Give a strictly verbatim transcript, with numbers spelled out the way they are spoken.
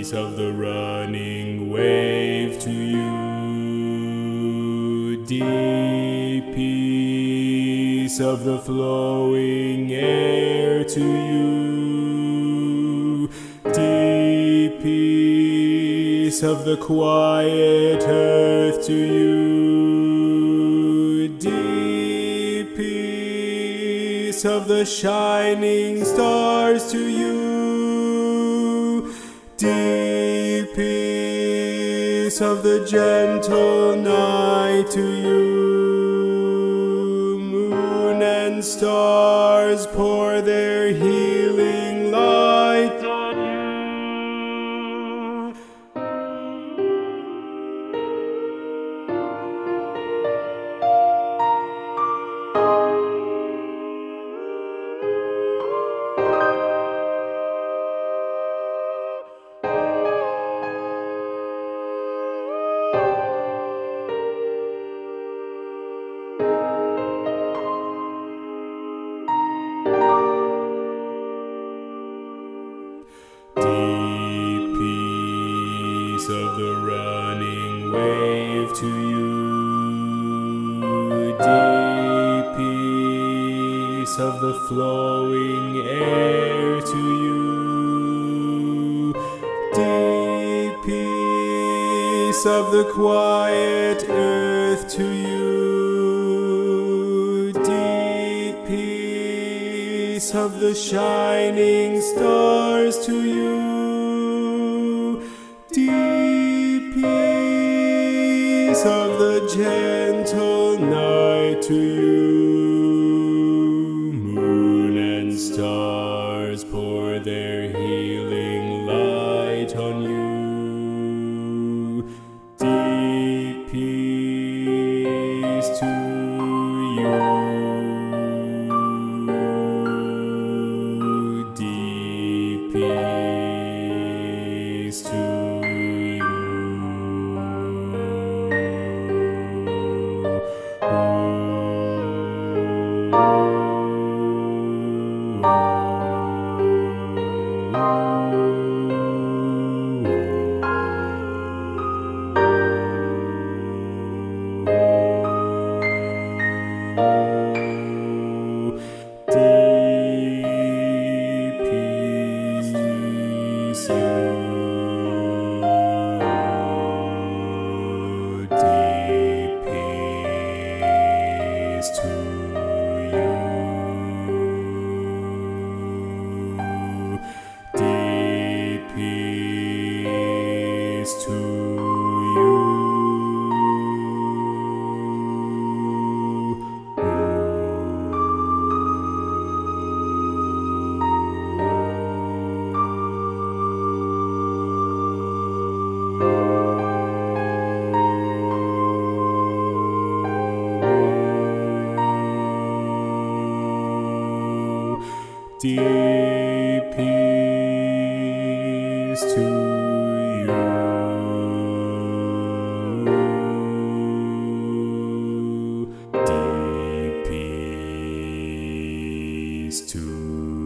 peace of the running wave to you, deep peace of the flowing air to you, deep peace of the quiet earth to you, deep peace of the shining stars to you, deep peace of the gentle night to you. Moon and stars pour their healing light on you. Deep peace of the running wave to you, deep peace of the flowing air to you, deep peace of the quiet earth to you, deep peace of the shining stars to you, deep peace of the gentle night to you. Moon and stars pour their healing light on you, deep peace to you. Peace to you. Deep peace to you. Deep peace to you. Deep peace to you. Deep peace to you.